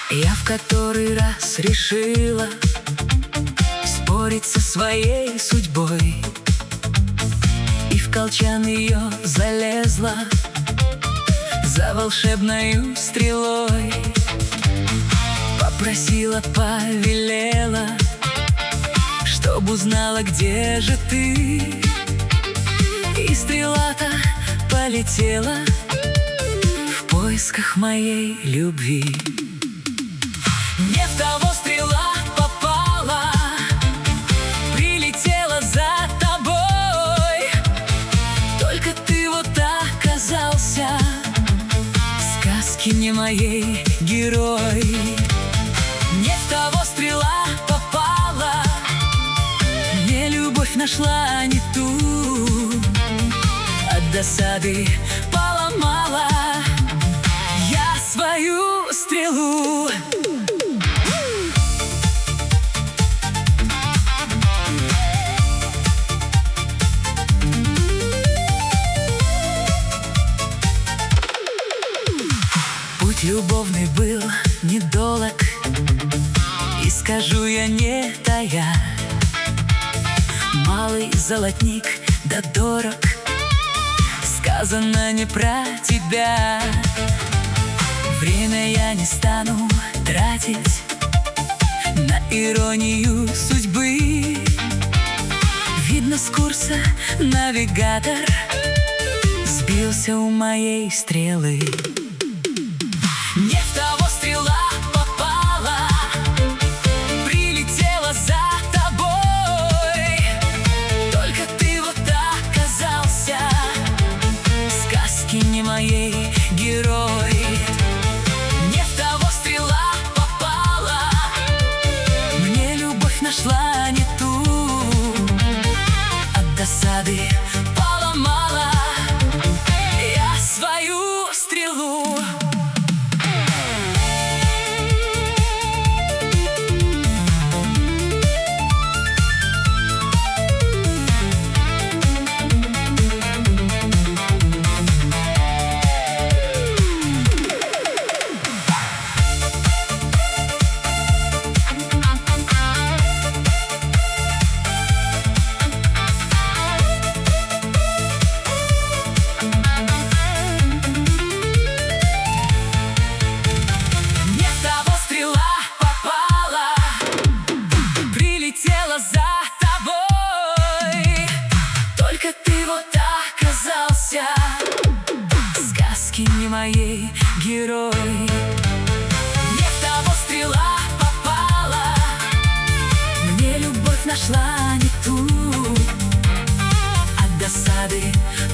Я в который раз решила спорить со своей судьбой, и в колчан ее залезла за волшебною стрелой. Попросила, повелела, чтоб узнала, где же ты. И стрела-то полетела в поисках моей любви. Не в того стрела попала, прилетела за тобой. Только ты вот оказался в сказке не моей герой. Не в того стрела попала, мне любовь нашла не ту. От досады поломала я свою стрелу. Путь любовный был недолог, и скажу я не тая: малый золотник да дорог, сказано не про тебя. Время я не стану тратить на иронию судьбы. Видно, с курса навигатор сбился у моей стрелы. Не в того стрела попала, прилетела за тобой. Только ты вот оказался в сказке не моей герой. Не в того стрела попала, мне любовь нашла не ту. От досады поломала я свою стрелу. За тобой, только ты вот оказался в сказке не моей герой. Не в того стрела попала, мне любовь нашла не ту. От досады